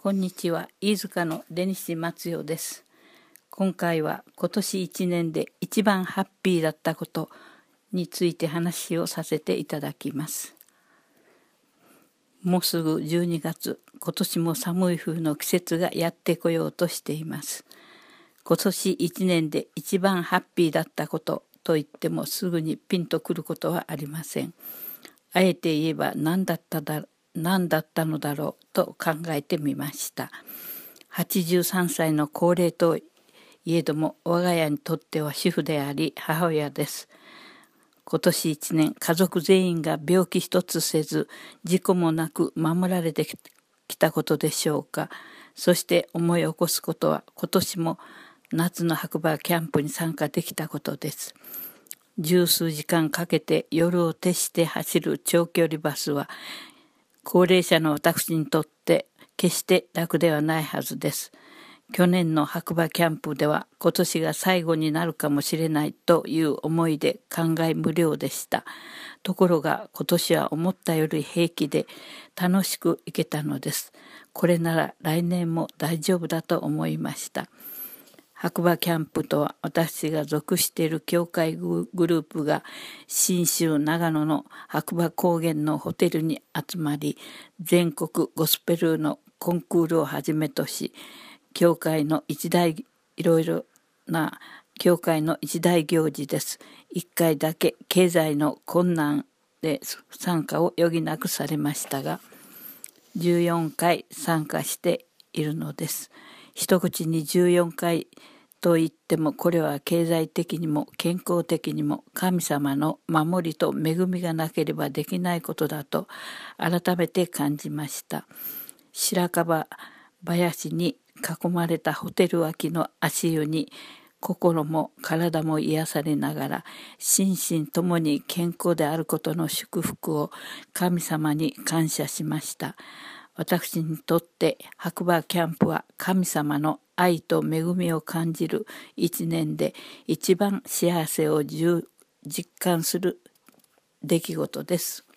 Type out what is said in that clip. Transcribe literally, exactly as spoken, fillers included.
こんにちは、飯塚の出西松代です。今回は今年一年で一番ハッピーだったことについて話をさせていただきます。もうすぐじゅうにがつ、今年も寒い冬の季節がやってこようとしています。今年一年で一番ハッピーだったことと言ってもすぐにピンとくることはありません。あえて言えば何だっただ何だったのだろうと考えてみました。はちじゅうさんさいの高齢といえども我が家にとっては主婦であり母親です。今年一年家族全員が病気一つせず事故もなく守られてきたことでしょうか。そして思い起こすことは今年も夏の白馬キャンプに参加できたことです。十数時間かけて夜を徹して走る長距離バスは高齢者の私にとって決して楽ではないはずです。去年の白馬キャンプでは今年が最後になるかもしれないという思いで感慨無量でした。ところが今年は思ったより平気で楽しく行けたのです。これなら来年も大丈夫だと思いました。白馬キャンプとは私が属している教会グループが信州長野の白馬高原のホテルに集まり全国ゴスペルのコンクールをはじめとし教会の一大いろいろな教会の一大行事です。一回だけ経済の困難で参加を余儀なくされましたがじゅうよんかい参加しているのです。一口にじゅうよんかいと言ってもこれは経済的にも健康的にも神様の守りと恵みがなければできないことだと改めて感じました。白樺林に囲まれたホテル脇の足湯に心も体も癒されながら心身ともに健康であることの祝福を神様に感謝しました。私にとって白馬キャンプは神様の愛と恵みを感じる一年で一番幸せを実感する出来事です。